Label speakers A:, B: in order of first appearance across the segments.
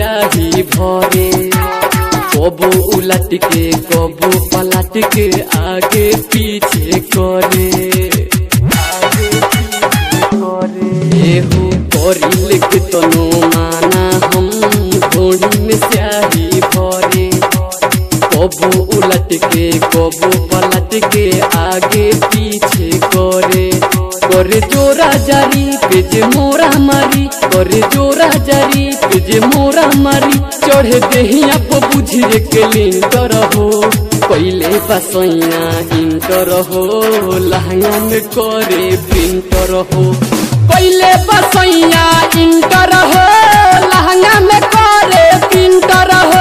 A: स्याही भरे कबो उलट के कबो पलट के आगे पीछे करे एहू करिल के तनो माना हम घोड़ी में स्याही भरे कबो उलट के कबो पलट के आगे पीछे करे करे जोरा जारी पे जे मोरा मारी करे जोरा जारी पे जे मोरा मारी चढ़े देहिया पे बुझिए के लिंटर हो पहले बसैया इंटर हो लहंगा में करे प्रिंटर हो पहले बसैया इंटर हो लहंगा में करे प्रिंटर हो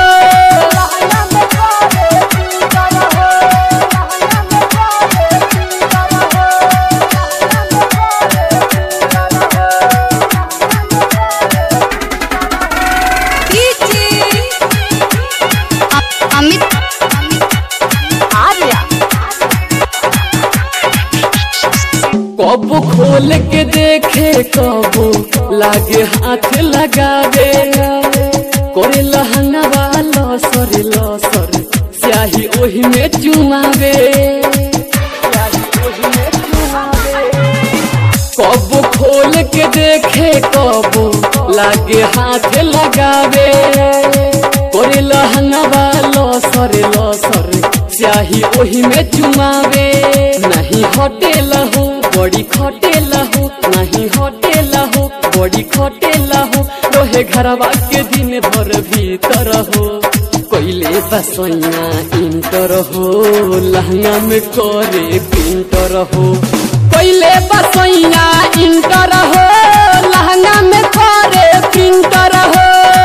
A: कबो खोल के देखे कबो लागे हाथ लगावे करे लहंगा वाला लसर स्याही ओही में चुमावे कबो खोल के देखे कबो लागे हाथ लगावे करे लहंगा वाला लसर स्याही ओही में चुमावे नहीं हटेला हो बड़ी खटेला हो नहीं हटेला हो बड़ी खटेला हो रोहे घरवा के दिन भर भीतर हो पहले बसैया इंटर हो लहंगा में करे प्रिंटर हो पहले बसैया इंटर हो लहंगा में करे प्रिंटर हो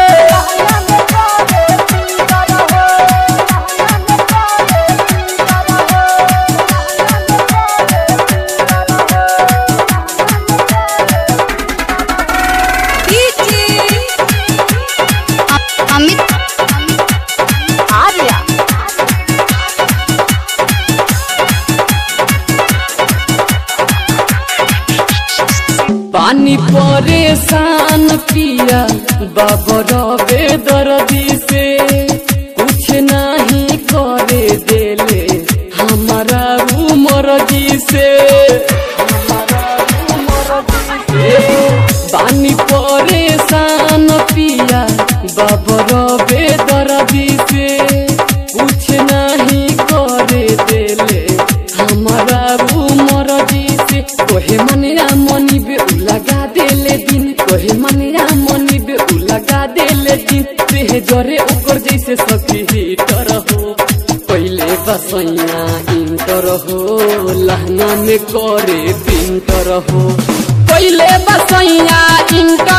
A: पानी परेशान पिया बाबर बेदर्दी से कुछ नहीं करे देले हमारा उमर जी से पानी परेशान पिया बाबर बेदर्दी से कुछ नहीं करे देले हमारा उमर जी से कोहे मनिया मनी बे लगा देले दिन कोहे मनिया मनी बे लगा देले दिन ते जरे ऊपर जैसे सखी हीटर हो पहले बसैया इंटर हो लहंगा में करे प्रिंटर हो पहले बसैया इंटर